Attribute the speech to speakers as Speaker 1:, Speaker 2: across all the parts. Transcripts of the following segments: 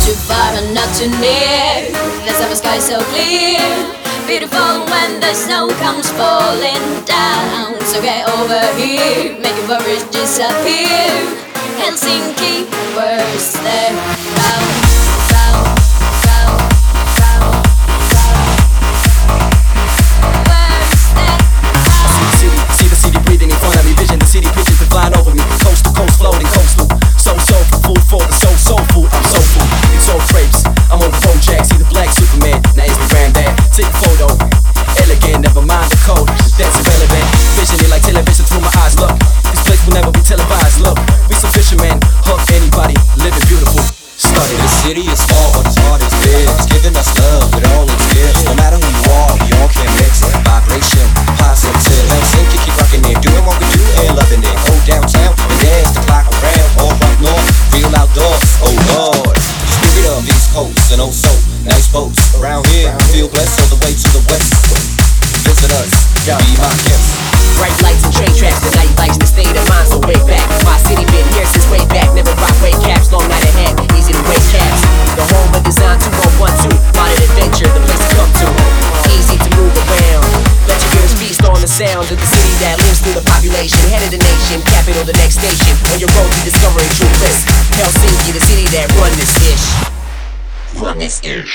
Speaker 1: too far and not too near. The summer sky so clear, beautiful when the snow comes falling down. So get over here, make your worries disappear. Helsinki, worst there, round, round, round, round, round. Worst there, round.
Speaker 2: See the city breathing in front of me. Vision the city pictures been flying over me. Coast to coast, floating coastal. So food for the soul food. I'm so full. It's all crepes. I'm on the phone jack. See the black Superman. Now Instagram that. Take a photo. Elegant, never mind the code. That's irrelevant. Vision it like television through my eyes. Look, this place will never be televised. Look, we some fishermen. Hook anybody. Living beautiful. Started.
Speaker 3: The city is small, but its heart is big. It's giving us love with all its gifts. No matter who you are, we all can mix it. Vibration, positive. Helsinki, keep rocking it. Doing what we do and loving it. Go downtown and dance the clock around. All up north, real outdoors. Oh Lord, the spirit of East Coast and oh so nice boats around here. Feel blessed all the way to the west. Visit us, be my guest.
Speaker 4: Bright lights and train tracks, the night lights, the state of mind, so way back. My city been here since way back. Never rock weight caps, long night ahead, easy to wait caps. The home of design 2112, modern adventure, the place to come to. Easy to move around, let your ears feast on the sounds of the city that lives through the population. Head of the nation, capital the next station. On your road to discovering true bliss. Helsinki, the city that run this ish. Run this ish.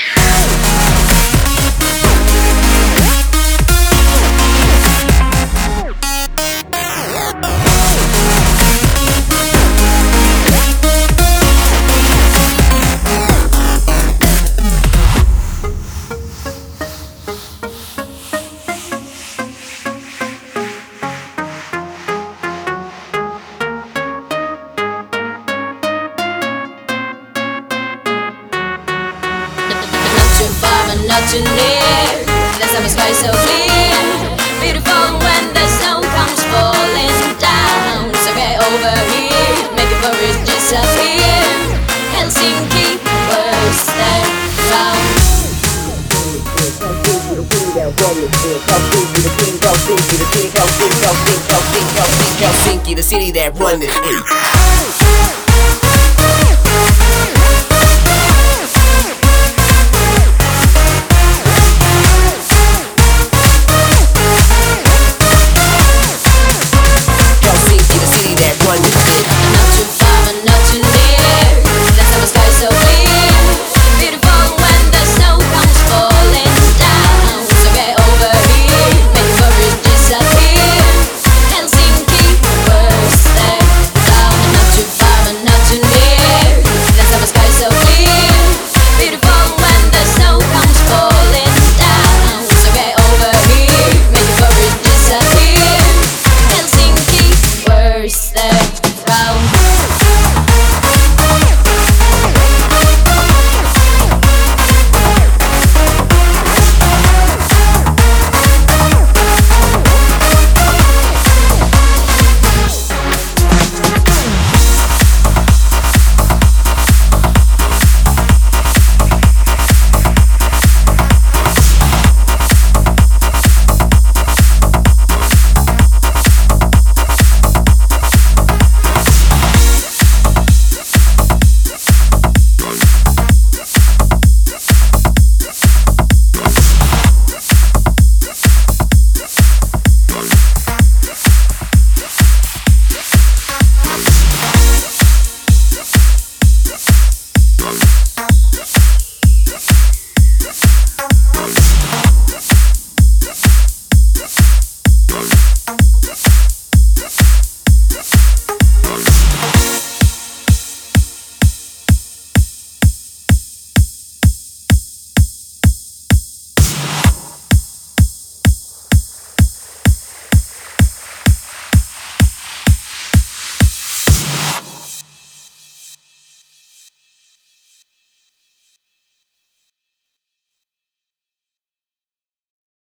Speaker 1: Too far and not too near. The summer sky so clear, beautiful when the snow comes falling down. So get over here, make your worries disappear. Helsinki, worst there, round.
Speaker 4: Helsinki, the city that run this.